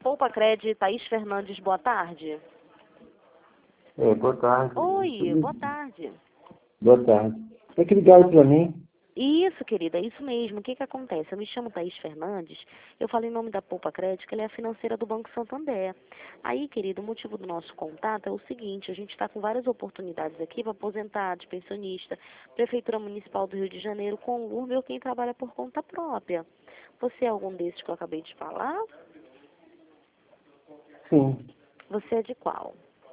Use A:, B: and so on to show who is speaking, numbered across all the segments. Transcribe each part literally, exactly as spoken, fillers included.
A: Poupa Cred, Thaís Fernandes, boa tarde.
B: É, boa tarde.
A: Oi, boa tarde.
B: Boa tarde. É que ligaram para mim.
A: Isso, querida, é isso mesmo. O que que acontece? Eu me chamo Thaís Fernandes, eu falo em nome da Poupa Cred, que ela é a financeira do Banco Santander. Aí, querido, o motivo do nosso contato é o seguinte, a gente está com várias oportunidades aqui para aposentados, pensionista, Prefeitura Municipal do Rio de Janeiro, com o meu quem trabalha por conta própria. Você é algum desses que eu acabei de falar?
B: Sim.
A: Você é de qual?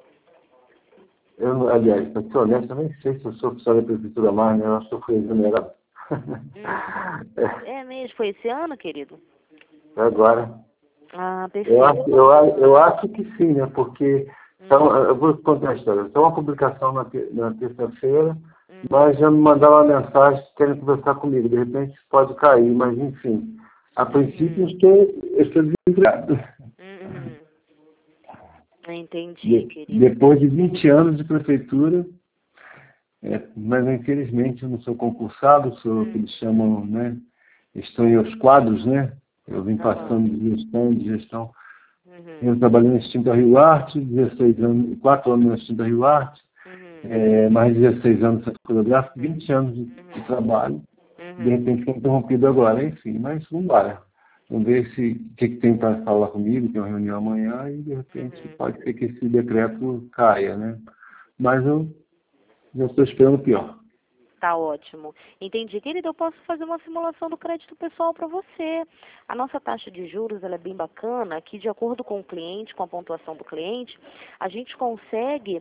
B: Eu, aliás, para ser honesto, eu nem sei se eu sou oficial da Prefeitura mais, né? Eu acho que eu fui exonerado.
A: Hum. É mesmo? Foi esse ano, querido?
B: É agora.
A: Ah,
B: Eu acho,
A: perfeito.
B: eu, a- eu acho que sim, né? Porque então, eu vou contar a história. Tem uma publicação na, te- na terça-feira,
A: Uhum.
B: mas já me mandaram uma mensagem querendo conversar comigo. De repente pode cair, mas enfim. A princípio eu
A: Uhum.
B: estou, eu estou desempregado.
A: Uhum. Entendi,
B: De-
A: querido.
B: depois de vinte anos de prefeitura, é, mas infelizmente eu não sou concursado, sou o que eles chamam, né? Estou em os quadros, né? Eu vim
A: Aham.
B: passando de gestão, de gestão.
A: Uhum.
B: Eu trabalhei na extinta Rio Arte, dezesseis anos, quatro anos na extinta Rio Arte,
A: Uhum.
B: é, mais dezesseis anos na fotográfica,
A: Uhum.
B: vinte anos de, de trabalho. De
A: Uhum.
B: repente foi interrompido agora, enfim, mas vamos embora. Vamos ver se, o que, que tem para falar comigo, tem uma reunião amanhã e de repente
A: Uhum.
B: pode ser que esse decreto caia, né? Mas eu já estou esperando o pior.
A: Tá ótimo. Entendi. Querido, eu posso fazer uma simulação do crédito pessoal para você. A nossa taxa de juros ela é bem bacana, que de acordo com o cliente, com a pontuação do cliente, a gente consegue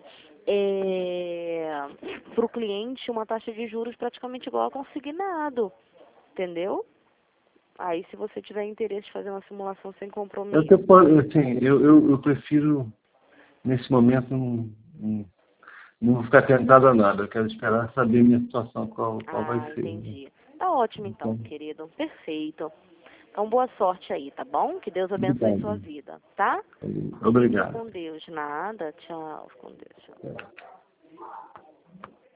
A: para o cliente uma taxa de juros praticamente igual a consignado. Entendeu? Aí, se você tiver interesse de fazer uma simulação sem
B: Eu,
A: compromisso.
B: até, po- assim, eu, eu, eu prefiro, nesse momento, não, não, não vou ficar tentado a nada. Eu quero esperar saber a minha situação, qual, qual vai
A: Ah,
B: ser. Né?
A: entendi. Tá ótimo então,
B: Então,
A: querido. Perfeito. Então, boa sorte aí, tá bom? Que Deus abençoe sua
B: obrigado.
A: vida, tá? Fique
B: Obrigado.
A: com Deus. Nada. Tchau. Com Deus. Tchau.